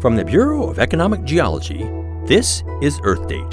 From the Bureau of Economic Geology, this is Earth Date.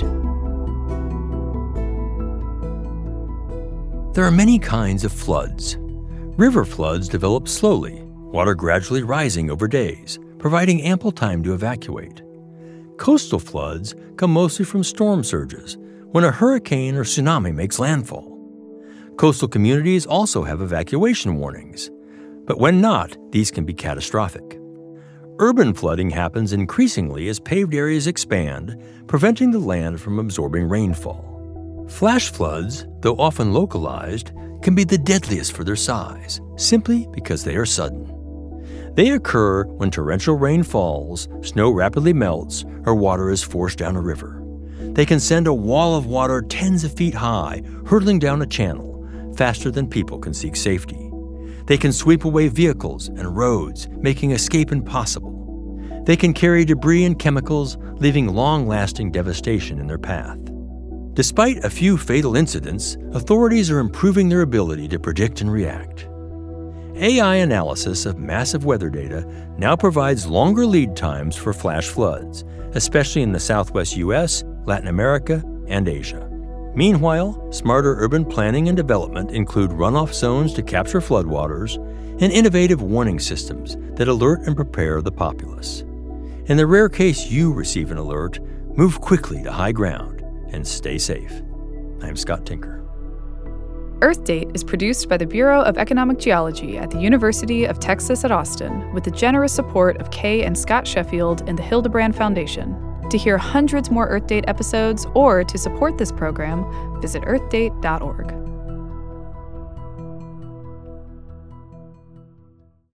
There are many kinds of floods. River floods develop slowly, water gradually rising over days, providing ample time to evacuate. Coastal floods come mostly from storm surges, when a hurricane or tsunami makes landfall. Coastal communities also have evacuation warnings, but when not, these can be catastrophic. Urban flooding happens increasingly as paved areas expand, preventing the land from absorbing rainfall. Flash floods, though often localized, can be the deadliest for their size, simply because they are sudden. They occur when torrential rain falls, snow rapidly melts, or water is forced down a river. They can send a wall of water tens of feet high, hurtling down a channel, faster than people can seek safety. They can sweep away vehicles and roads, making escape impossible. They can carry debris and chemicals, leaving long-lasting devastation in their path. Despite a few fatal incidents, authorities are improving their ability to predict and react. AI analysis of massive weather data now provides longer lead times for flash floods, especially in the southwest U.S., Latin America, and Asia. Meanwhile, smarter urban planning and development include runoff zones to capture floodwaters and innovative warning systems that alert and prepare the populace. In the rare case you receive an alert, move quickly to high ground and stay safe. I'm Scott Tinker. Earth Date is produced by the Bureau of Economic Geology at the University of Texas at Austin with the generous support of Kay and Scott Sheffield and the Hildebrand Foundation. To hear hundreds more Earth Date episodes or to support this program, visit earthdate.org.